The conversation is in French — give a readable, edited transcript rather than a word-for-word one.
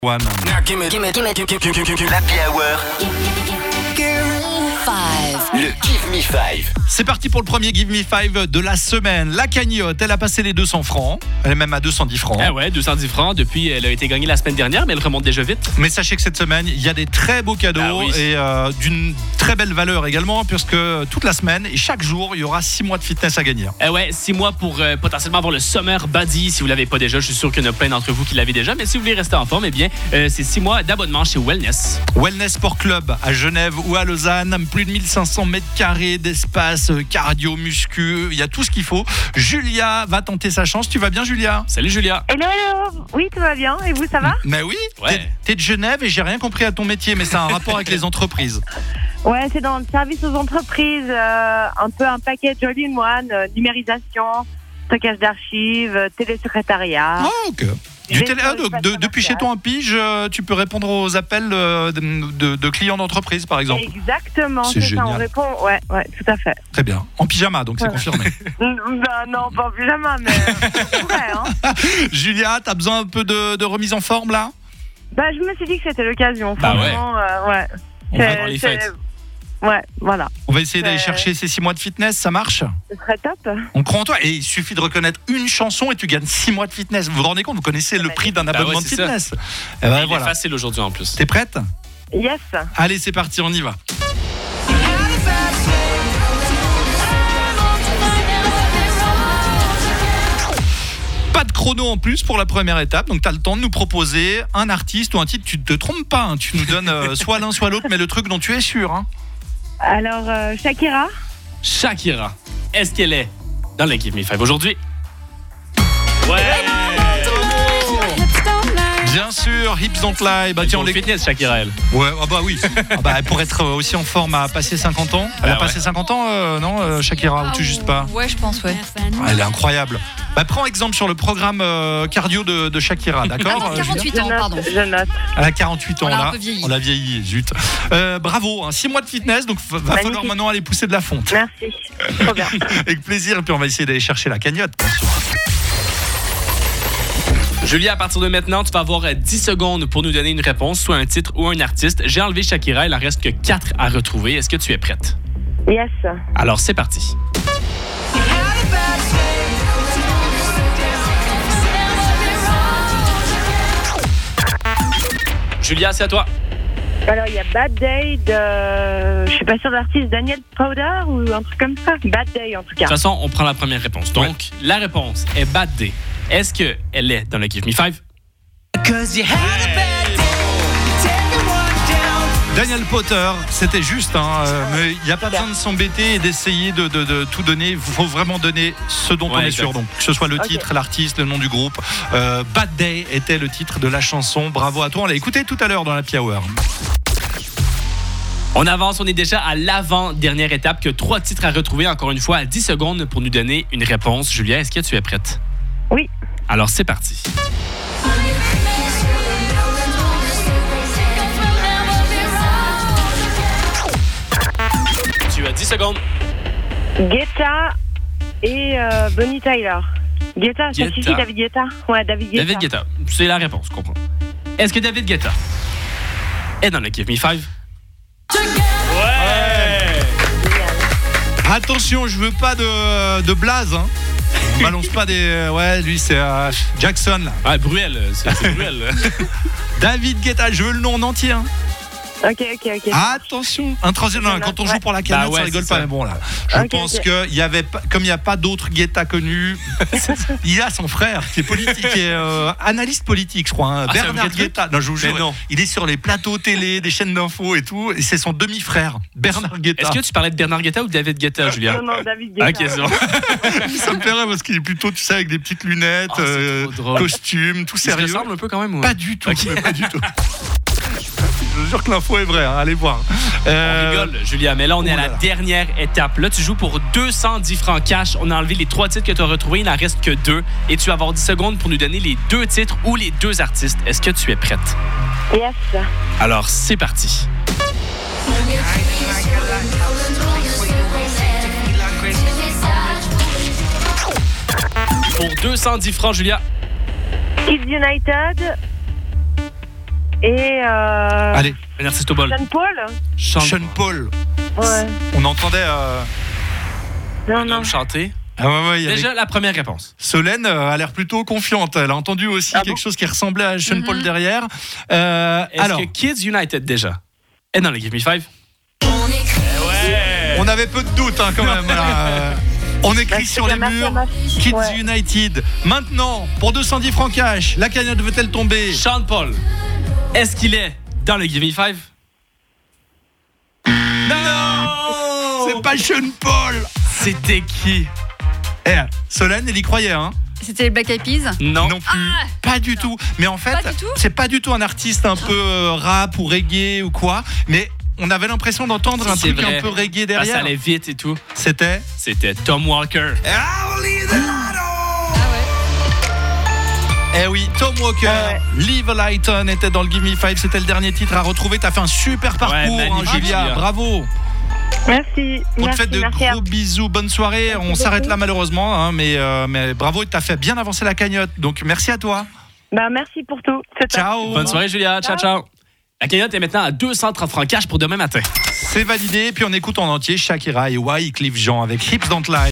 One. L'Happy Hour. Le Give Me 5. C'est parti pour le premier Give Me 5 de la semaine. La cagnotte, elle a passé les 200 francs. Elle est même à 210 francs. Ah ouais, 210 francs. Depuis, elle a été gagnée la semaine dernière, mais elle remonte déjà vite. Mais sachez que cette semaine, il y a des très beaux cadeaux et d'une très belle valeur également, puisque toute la semaine et chaque jour, il y aura 6 mois de fitness à gagner. Ouais, 6 mois pour potentiellement avoir le Summer Body. Si vous l'avez pas déjà, je suis sûr qu'il y en a plein d'entre vous qui l'avez déjà. Mais si vous voulez rester en forme, eh bien, c'est 6 mois d'abonnement chez Wellness. Wellness Sport Club à Genève ou à Lausanne. Plus de 1500 mètres carrés d'espace, cardio, muscu. Il y a tout ce qu'il faut. Julia va tenter sa chance. Tu vas bien, Julia ? Salut, Julia. Hello. Oui, tout va bien. Et vous, ça va ? Mais oui, Ouais. t'es de Genève et j'ai rien compris à ton métier, mais ça a un rapport avec les entreprises. Ouais, c'est dans le service aux entreprises, un peu un package all-in-one, numérisation, stockage d'archives, télésecrétariat. Ah, ok. Depuis chez toi en pige, tu peux répondre aux appels de clients d'entreprise, par exemple. Exactement, C'est c'est ça, on génial. répond. Ouais, tout à fait. Très bien. En pyjama, donc c'est confirmé. Non, pas en pyjama, mais ouais, hein. Julia, t'as besoin un peu de remise en forme, là ? Je me suis dit que c'était l'occasion, Bah ouais. franchement, ouais. On va dans les fêtes. Ouais, voilà, On va essayer d'aller chercher ces 6 mois de fitness, ça marche ? ce serait top. On croit en toi. Et il suffit de reconnaître une chanson et tu gagnes 6 mois de fitness. Vous vous rendez compte ? Vous connaissez le prix d'un abonnement de c'est ça. fitness. Et Il est voilà. facile aujourd'hui en plus. T'es prête ? Yes. Allez, c'est parti, on y va. Pas de chrono en plus pour la première étape, donc tu as le temps de nous proposer un artiste ou un titre. Tu te trompes pas, hein. Tu nous donnes soit l'un soit l'autre, mais le truc dont tu es sûr. Hein. Alors, Shakira. Shakira, est-ce qu'elle est dans le Give Me 5 aujourd'hui? Ouais! Bien sûr, Hips Don't Lie. Bah tiens, on les fitness, Shakira, elle. Ouais, oui. Pour être aussi en forme à passer 50 ans. Elle a passé 50 ans, non, Shakira, ou tout juste pas? Ouais, je pense, ouais. Elle est incroyable. Prends exemple sur le programme cardio de Shakira, d'accord? 48 ans, pardon. Je note. Elle a 48 ans, On l'a là. un peu vieilli. On l'a vieilli, zut. Bravo, 6 mois de fitness, donc va Magnifique. falloir maintenant aller pousser de la fonte. Merci. Trop bien. Avec plaisir, et puis on va essayer d'aller chercher la cagnotte, bien sûr. Julia, à partir de maintenant, tu vas avoir 10 secondes pour nous donner une réponse, soit un titre ou un artiste. J'ai enlevé Shakira, il en reste que 4 à retrouver. Est-ce que tu es prête? Yes. Alors, c'est parti. Julia, c'est à toi. Alors, il y a Bad Day de... Je suis pas sûre de l'artiste, Daniel Powder ou un truc comme ça. Bad Day, en tout De cas. toute façon, on prend la première réponse. Donc, la réponse est Bad Day. Est-ce qu'elle est dans le Give Me 5? Daniel Potter, c'était juste, mais il n'y a pas besoin de s'embêter et d'essayer de tout donner. Il faut vraiment donner ce dont on est sûr. Donc, que ce soit le titre, l'artiste, le nom du groupe. Bad Day était le titre de la chanson. Bravo à toi. On l'a écouté tout à l'heure dans l'Happy Hour. On avance, on est déjà à l'avant-dernière étape, que 3 titres à retrouver, encore une fois, à 10 secondes pour nous donner une réponse. Julia, est-ce que tu es prête? Oui. Alors, c'est parti. Tu as 10 secondes. Guetta et Bonnie Tyler. Guetta, ça Guetta. suffit, David Guetta? Ouais, David Guetta. David Guetta, c'est la réponse, je comprends. Est-ce que David Guetta est dans le Give Me 5? Ouais! Attention, je veux pas de blaze. Hein. On balance pas des. Ouais, lui, c'est Jackson, là. Ah, Bruel, c'est Bruel. David Guetta, je veux le nom en entier. Hein. Ok. Attention, un troisième, non, quand on joue pour la cagnotte, Bah ouais, ça rigole c'est pas. ça. Mais bon là, je Ok, pense ok. que il y avait, comme il n'y a pas d'autres Guetta connus, il y a son frère qui est politique, qui est analyste politique, je crois, hein, Ah, ça Bernard me dit un Guetta. Non, je vous jure, Mais non. il est sur les plateaux télé, des chaînes d'infos et tout, et c'est son demi-frère, Bernard Guetta. Est-ce que tu parlais de Bernard Guetta ou de David Guetta, Julia? Non, David Guetta. Ok, c'est bon. Ça me fait rire parce qu'il est plutôt, tu sais, avec des petites lunettes, Oh, c'est trop drôle. costume, tout Il se sérieux. ressemble un peu quand même, ouais. Pas du tout, Ok. mais pas du tout. Je vous jure que l'info est vraie, hein, allez voir. On rigole, Julia, mais là, on est à la oulala. dernière étape. Là, tu joues pour 210 francs cash. On a enlevé les 3 titres que tu as retrouvés. Il n'en reste que 2. Et tu vas avoir 10 secondes pour nous donner les 2 titres ou les 2 artistes. Est-ce que tu es prête? Yes. Alors, c'est parti. Pour 210 francs, Julia. Kids United Et Allez, Un artiste au bol. Sean Paul. Sean Paul. Ouais. On entendait. Non. Chanter. Ah ouais, il y avait- Déjà, la première réponse. Solène a l'air plutôt confiante. Elle a entendu aussi quelque chose qui ressemblait à Sean Paul derrière. Est-ce Alors, que Kids United, déjà, est dans le Give Me 5? on avait peu de doutes quand même. Là. On écrit sur les murs Kids Ouais. United. Maintenant, pour 210 francs cash, la cagnotte veut-elle tomber? Sean Paul, est-ce qu'il est dans le Give Me 5? Non! C'est pas Sean Paul. C'était qui? Solène, elle y croyait, hein? C'était les Black Eyed Peas. Non. Non plus. Pas du tout. Mais en fait, Pas du tout c'est pas du tout un artiste un peu rap ou reggae ou quoi. Mais on avait l'impression d'entendre un C'est truc vrai. un peu reggae Ça derrière. allait vite et tout. C'était C'était Tom Walker. Eh oui, Tom Walker, Live Lighton était dans le Give Me 5, c'était le dernier titre à retrouver. T'as fait un super parcours, magnifique, Julia. Julia. Bravo. Merci. On te Merci, fait de merci. gros bisous, bonne soirée. On s'arrête là malheureusement, hein, mais bravo, t'as fait bien avancer la cagnotte. Donc merci à toi. Merci pour tout. C'est top. Ciao. Bonne soirée, Julia. Ciao, ciao. La cagnotte est maintenant à 230 francs cash pour demain matin. C'est validé, puis on écoute en entier Shakira et Wyclef Jean avec Hips Don't Lie.